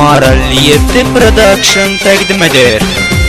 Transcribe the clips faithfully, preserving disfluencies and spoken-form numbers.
Elmar elli yedi Production təqdim edir.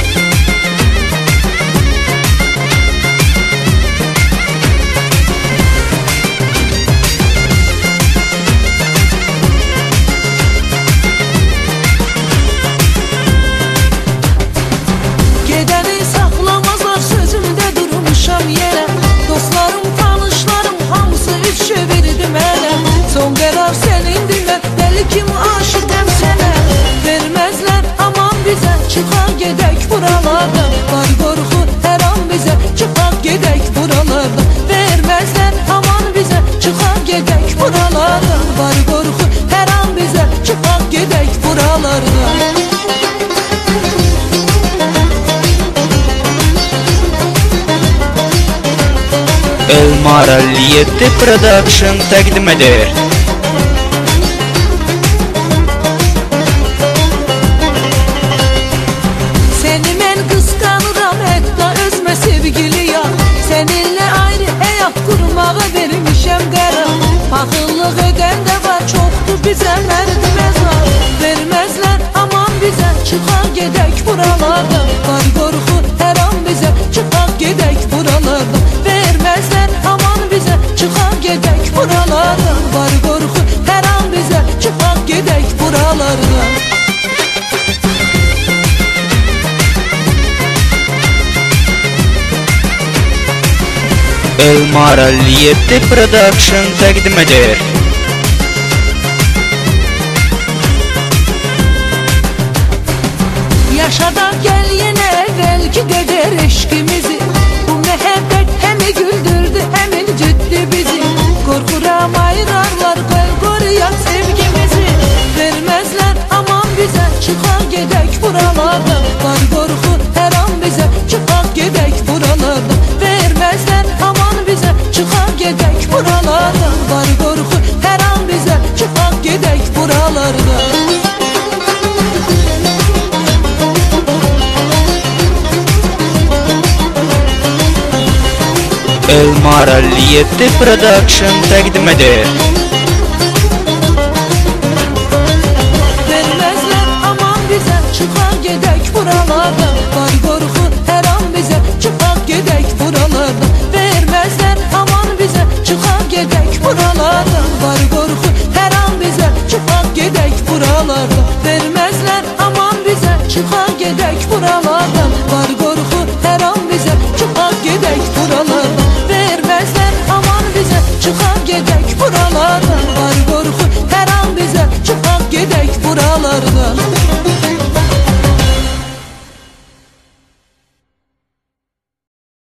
Gedəni saxlamazlar, sözümdə durmuşam yerə. Dostlarım, tanışlarım hamısı üç çevirdi mənə. Son qərar sənindir, mən dəli kimi aşıqəm sənə. Verməzlər aman bizə, çıxaq gedək buralardan. Var qorxu hər an bizə, çıxaq gedək buralardan. Verməzlər aman bizə, çıxaq gedək buralardan. Var qorxu hər an bizə, çıxaq gedək buralardan. Elmar elli yedi Production təqdim edir. Seni mən qısqanıram, hətta özmə sevgili ya. Səninlə ayrı həyat qurmağa vermişəm qərar. Paxıllıq edən də var, çoxdur bizə mərdməz var. Verməzlər aman bizə, çıxaq gedək buralardan. Var qorxu hər an bizə, çıxaq gedək buralardan. Verməzlər aman bizə, çıxaq gedək buralardan. Var qorxu hər an bizə, çıxaq gedək buralardan. Elmar elli yedi Production təqdim edir. Yaşadak gel yine evvelki qədər eşkimizi. Bu məhəbbət həmi güldürdü, həmin ciddi bizi. Qorxuram ayırarlar, qoy qoruyaq sevgimizi. Verməzlər aman bizə, çıxaq gedək buralardan. Var qorxu hər an bizə, çıxaq gedək buralardan. Verməzlər aman bizə, çıxaq gedək buralardan. Var qorxu hər an bizə, çıxaq gedək buralardan. Elmar elli yedi Production təqdim edir.